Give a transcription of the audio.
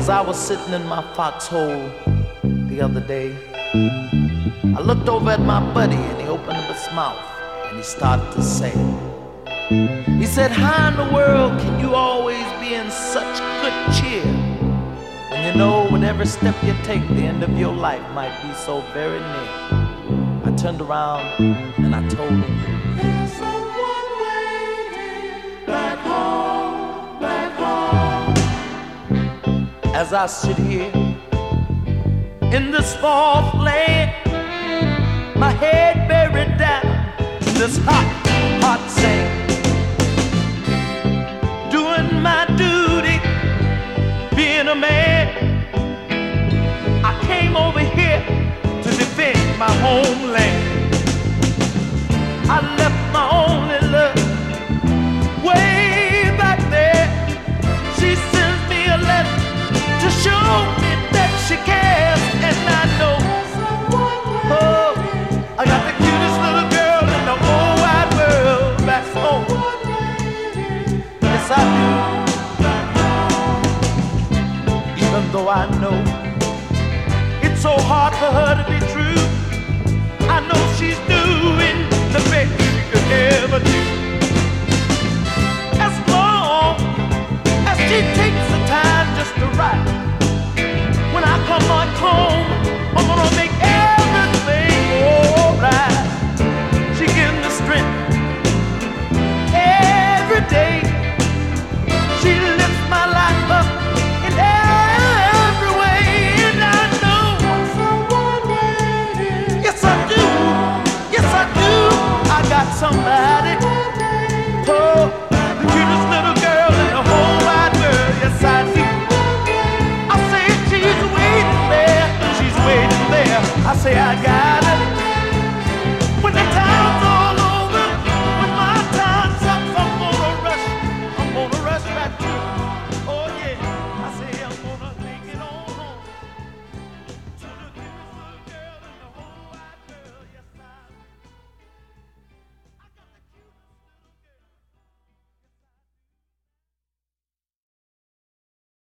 As I was sitting in my foxhole the other day, I looked over at my buddy and he opened up his mouth and he started to say, he said, how in the world can you always be in such good cheer when you know with every step you take the end of your life might be so very near? I turned around and I told him, there's someone waiting back home, back home. As I sit here in this fall flame, my head buried down in this hot, hot sand, doing my duty, being a man. I came over here to defend my homeland. I left my only love way back there. She sends me a letter to show me that she cares, and I know, oh, I got the cutest little girl in the whole wide world back home. Yes, I do. Even though I know it's so hard for her to be true, I know she's doing the best she could ever do. As long as she takes